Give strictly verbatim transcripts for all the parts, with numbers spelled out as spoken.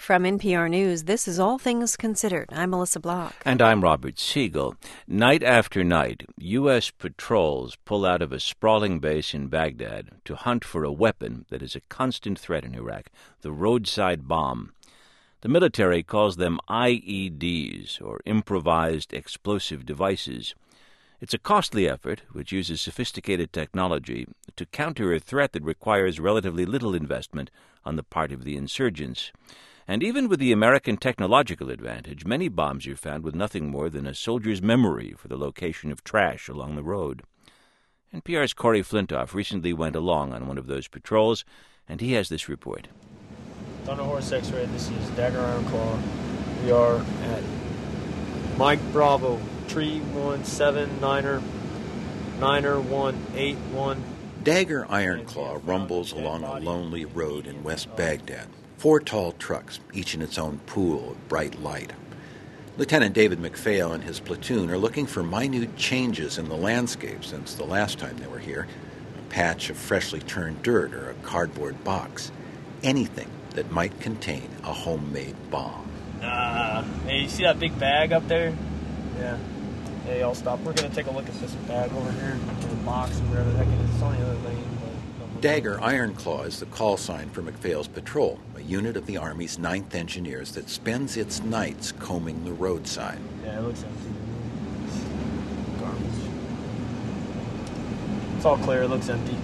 From N P R News, this is All Things Considered. I'm Melissa Block. And I'm Robert Siegel. Night after night, U S patrols pull out of a sprawling base in Baghdad to hunt for a weapon that is a constant threat in Iraq, the roadside bomb. The military calls them I E Ds, or improvised explosive devices. It's a costly effort which uses sophisticated technology to counter a threat that requires relatively little investment on the part of the insurgents. And even with the American technological advantage, many bombs are found with nothing more than a soldier's memory for the location of trash along the road. N P R's Corey Flintoff recently went along on one of those patrols, and he has this report. Thunder Horse X-Ray, this is Dagger Iron Claw. We are at Mike Bravo, Tree one seven niner, niner one eight one. Dagger Iron Claw rumbles along a lonely road in West Baghdad. Four tall trucks, each in its own pool of bright light. Lieutenant David McPhail and his platoon are looking for minute changes in the landscape since the last time they were here. A patch of freshly turned dirt or a cardboard box. Anything that might contain a homemade bomb. Uh, hey, you see that big bag up there? Yeah. Hey, I'll stop. We're going to take a look at this bag over here, the box and whatever the heck it is. It's on the other lane. Dagger Iron Claw is the call sign for McPhail's patrol, a unit of the Army's ninth Engineers that spends its nights combing the roadside. Yeah, it looks empty. Garbage. It's all clear. It looks empty.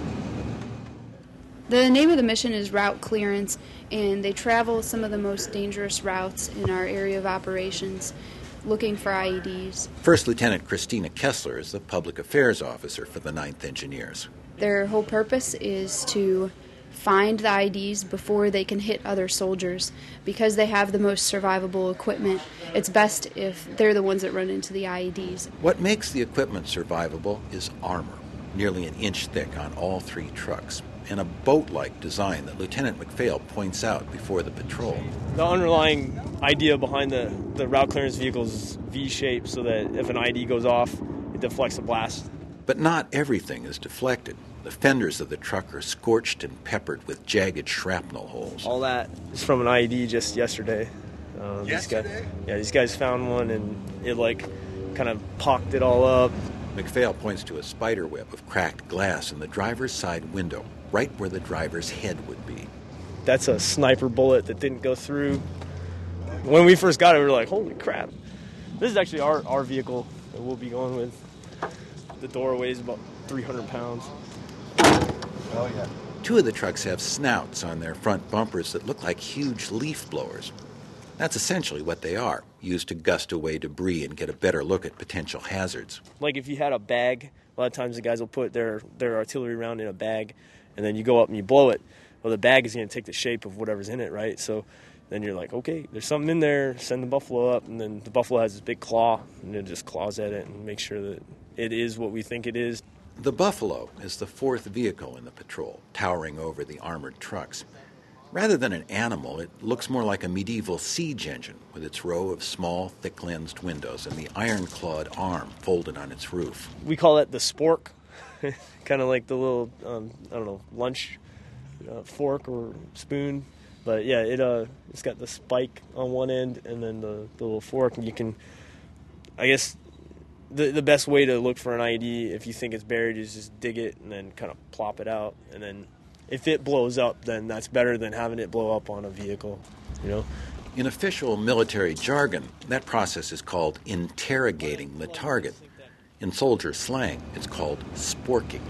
The name of the mission is Route Clearance, and they travel some of the most dangerous routes in our area of operations, looking for I E Ds. First Lieutenant Christina Kessler is the Public Affairs Officer for the ninth Engineers. Their whole purpose is to find the I E Ds before they can hit other soldiers. Because they have the most survivable equipment, it's best if they're the ones that run into the I E Ds. What makes the equipment survivable is armor, nearly an inch thick on all three trucks, and a boat-like design that Lieutenant McPhail points out before the patrol. The underlying idea behind the, the route clearance vehicles is V-shaped so that if an I E D goes off, it deflects a blast. But not everything is deflected. The fenders of the truck are scorched and peppered with jagged shrapnel holes. All that is from an I E D just yesterday. Uh, yesterday? These guys, yeah, these guys found one and it like kind of pocked it all up. McPhail points to a spider web of cracked glass in the driver's side window, right where the driver's head would be. That's a sniper bullet that didn't go through. When we first got it, we were like, holy crap. This is actually our, our vehicle that we'll be going with. The door weighs about three hundred pounds. Oh, yeah. Two of the trucks have snouts on their front bumpers that look like huge leaf blowers. That's essentially what they are, used to gust away debris and get a better look at potential hazards. Like if you had a bag, a lot of times the guys will put their, their artillery round in a bag, and then you go up and you blow it. Well, the bag is going to take the shape of whatever's in it, right? So then you're like, okay, there's something in there, send the buffalo up, and then the buffalo has this big claw, and it just claws at it and makes sure that it is what we think it is. The Buffalo is the fourth vehicle in the patrol, towering over the armored trucks. Rather than an animal, it looks more like a medieval siege engine with its row of small, thick-lensed windows and the iron-clawed arm folded on its roof. We call it the spork, kind of like the little, um, I don't know, lunch uh, fork or spoon. But yeah, it uh, it's got the spike on one end and then the, the little fork, and you can, I guess, the the best way to look for an I E D if you think it's buried is just dig it and then kind of plop it out, and then if it blows up, then that's better than having it blow up on a vehicle, you know. In official military jargon, that process is called interrogating the target. In soldier slang, it's called sporking.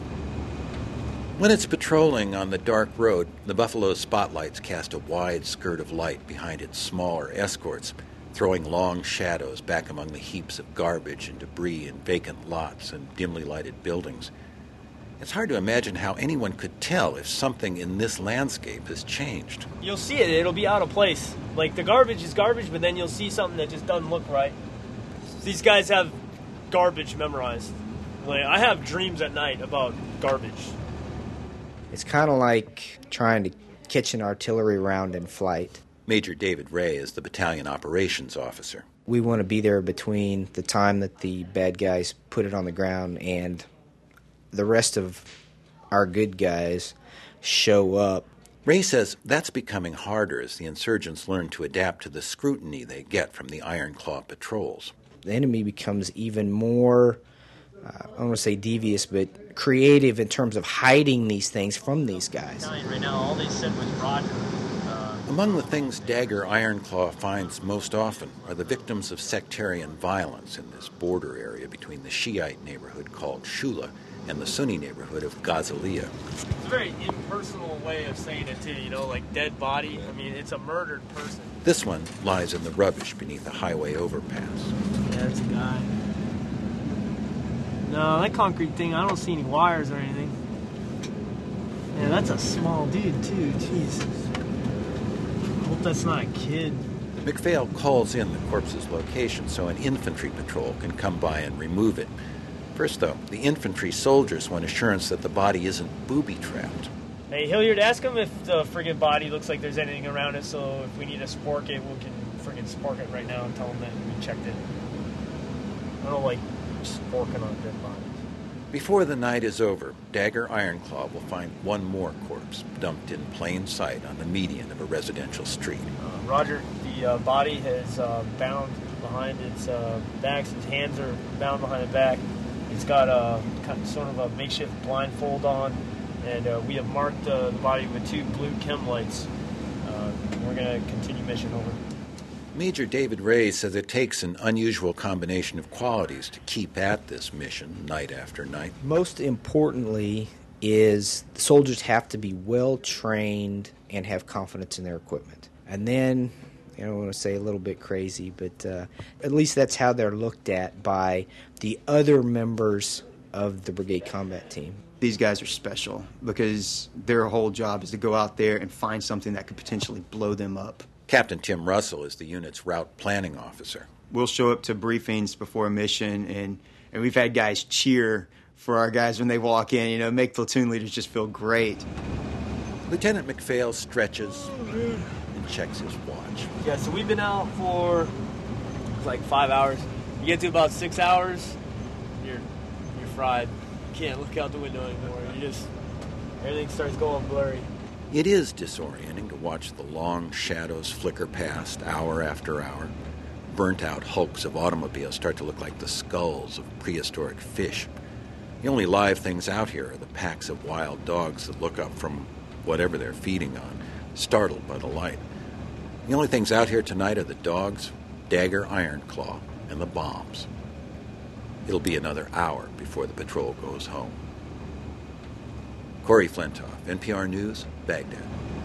When it's patrolling on the dark road, the Buffalo's spotlights cast a wide skirt of light behind its smaller escorts, throwing long shadows back among the heaps of garbage and debris in vacant lots and dimly lighted buildings. It's hard to imagine how anyone could tell if something in this landscape has changed. You'll see it. It'll be out of place. Like, the garbage is garbage, but then you'll see something that just doesn't look right. These guys have garbage memorized. Like, I have dreams at night about garbage. It's kind of like trying to catch an artillery round in flight. Major David Ray is the battalion operations officer. We want to be there between the time that the bad guys put it on the ground and the rest of our good guys show up. Ray says that's becoming harder as the insurgents learn to adapt to the scrutiny they get from the Iron Claw patrols. The enemy becomes even more, uh, I don't want to say devious, but creative in terms of hiding these things from these guys. Right now, all they said was Roger. Uh, Among the things Dagger Ironclaw finds most often are the victims of sectarian violence in this border area between the Shiite neighborhood called Shula and the Sunni neighborhood of Ghazaliya. It's a very impersonal way of saying it, too, you know, like dead body. I mean, it's a murdered person. This one lies in the rubbish beneath a highway overpass. Yeah, that's a guy. No, that concrete thing, I don't see any wires or anything. Yeah, that's a small dude, too. Jeez. I hope that's not a kid. McPhail calls in the corpse's location so an infantry patrol can come by and remove it. First, though, the infantry soldiers want assurance that the body isn't booby-trapped. Hey, Hilliard, ask him if the friggin' body looks like there's anything around it, so if we need to spork it, we can friggin' spork it right now and tell him that we checked it. I don't like sporking on dead bodies. Before the night is over, Dagger Ironclaw will find one more corpse dumped in plain sight on the median of a residential street. Uh, Roger, the uh, body is uh, bound behind its uh, back. His hands are bound behind the back. It's got a kind of, sort of a makeshift blindfold on, and uh, we have marked uh, the body with two blue chem lights. Uh, we're going to continue mission over. Major David Ray says it takes an unusual combination of qualities to keep at this mission night after night. Most importantly is the soldiers have to be well trained and have confidence in their equipment. And then, I don't want to say a little bit crazy, but uh, at least that's how they're looked at by the other members of the brigade combat team. These guys are special because their whole job is to go out there and find something that could potentially blow them up. Captain Tim Russell is the unit's route planning officer. We'll show up to briefings before a mission, and, and we've had guys cheer for our guys when they walk in, you know, make platoon leaders just feel great. Lieutenant McPhail stretches and checks his watch. Yeah, so we've been out for like five hours. You get to about six hours, you're you're fried. You can't look out the window anymore. You just, everything starts going blurry. It is disorienting to watch the long shadows flicker past hour after hour. Burnt-out hulks of automobiles start to look like the skulls of prehistoric fish. The only live things out here are the packs of wild dogs that look up from whatever they're feeding on, startled by the light. The only things out here tonight are the dogs, Dagger Ironclaw, and the bombs. It'll be another hour before the patrol goes home. Corey Flintoff, N P R News, Baghdad.